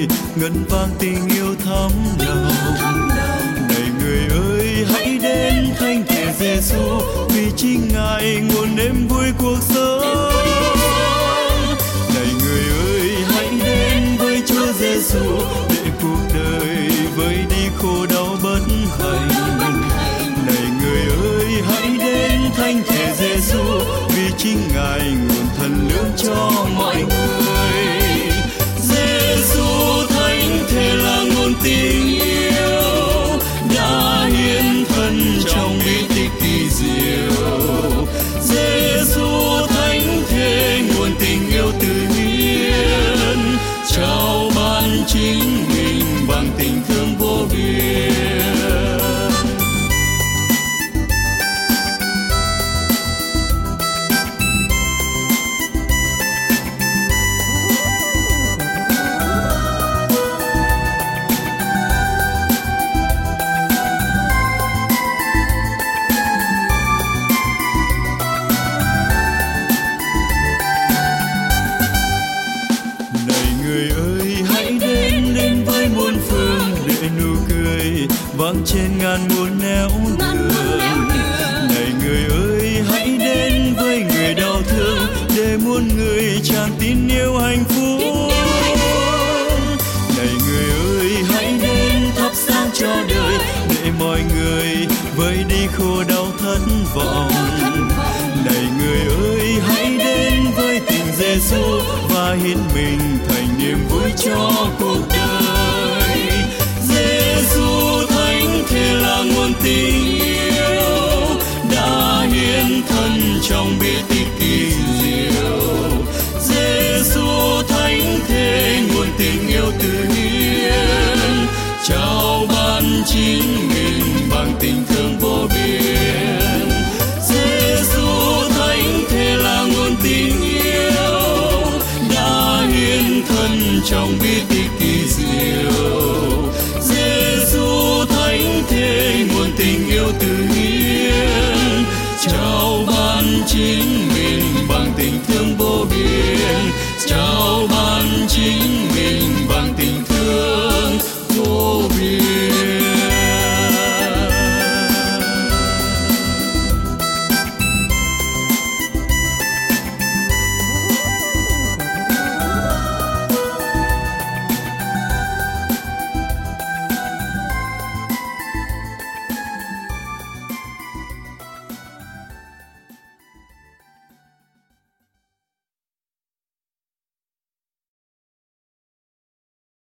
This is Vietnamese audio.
ngân vang tình yêu thắm nồng. Này người ơi hãy đến thánh thể Giêsu, vì chính Ngài nguồn niềm vui cuộc sống. Này người ơi hãy đến với Chúa Giêsu, để cuộc đời vơi đi khổ đau bất hạnh. Này người ơi hãy đến thánh thể Giêsu, vì chính Ngài nguồn thần lượng cho mọi người. Giêsu thánh thể là nguồn tình yêu, đã hiến thân trong bí tích kỳ diệu. Giêsu thánh thể nguồn tình yêu tự nhiên, trao ban chính mình bằng tình thương vô biên. Vang trên ngàn muôn nẻo đường. Này người ơi hãy đến với người đau thương, để muôn người tràn tin yêu hạnh phúc. Này người ơi hãy đến thắp sáng cho đời, để mọi người vơi đi khổ đau thất vọng. Này người ơi hãy đến với tình Giêsu, và hiến mình thành niềm vui cho cuộc đời. Giêsu thánh thể là nguồn tình yêu, đã hiến thân trong bí tích kỳ diệu. Giêsu thánh thể nguồn tình yêu tự nhiên, trao ban chính mình bằng tình thương vô biên. Giêsu thánh thể là nguồn tình yêu, đã hiến thân trong bí tích kỳ diệu. Giêsu thánh thể nguồn tình yêu tự nhiên,